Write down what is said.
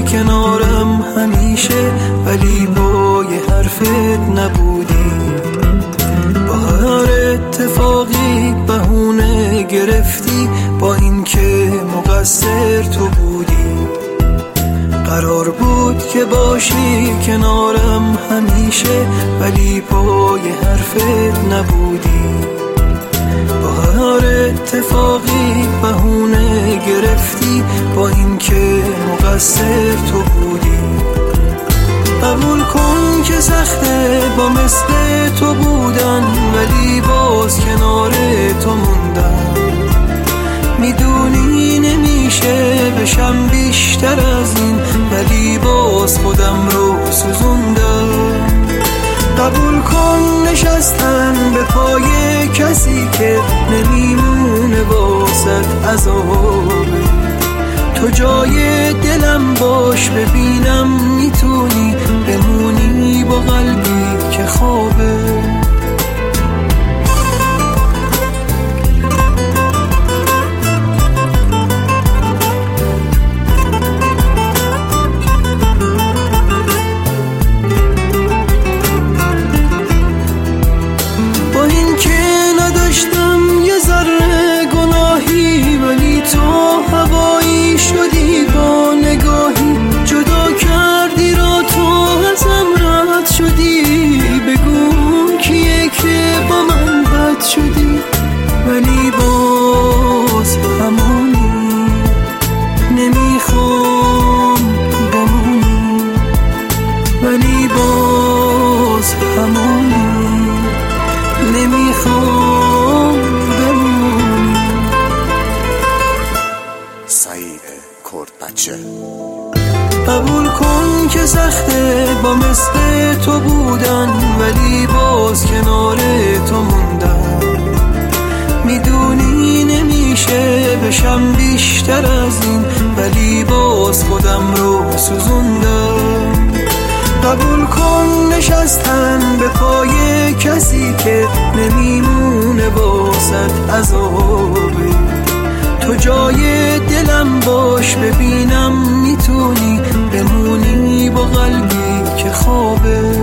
کنارم همیشه، ولی با یه حرفت نبودی. با هر اتفاقی بهونه گرفتی، با این که مقصر تو بودی. قرار بود که باشی کنارم همیشه، ولی با یه حرفت نبودی. با هر اتفاقی بهونه گرفتی، با این که مقصر تو بودی. قبول کن که سخته با مثل تو بودن، ولی باز کنار تو موندم. میدونی نمیشه بشم بیشتر از این، ولی باز خودم رو سوزوندم. قبول کن نشستن به پای کسی که نمیمونه واسد عذابه. تو جای دلم باش ببینم میتونی بمونی با قلبی که خوابه. با این که نداشتم یه ذره گناهی، ولی تو هوایی شدی با نگاهی. جدا کردی را تو ازم رد شدی. بگو کیه که با من بد شدی، ولی باز همونی. نمیخوام بمونی، ولی باز همونی. نمیخوام بمونی. سعید کردبچه. قبول کن که سخته با مثل تو بودن، ولی باز کنار تو موندم. میدونی نمیشه بشم بیشتر از این، ولی باز خودم رو سوزوندم. قبول کن نشستن به پای کسی که نمیمونه واسد عذابه. تو جای دلم باش ببینم میتونی بمونی با قلبی که خوابه.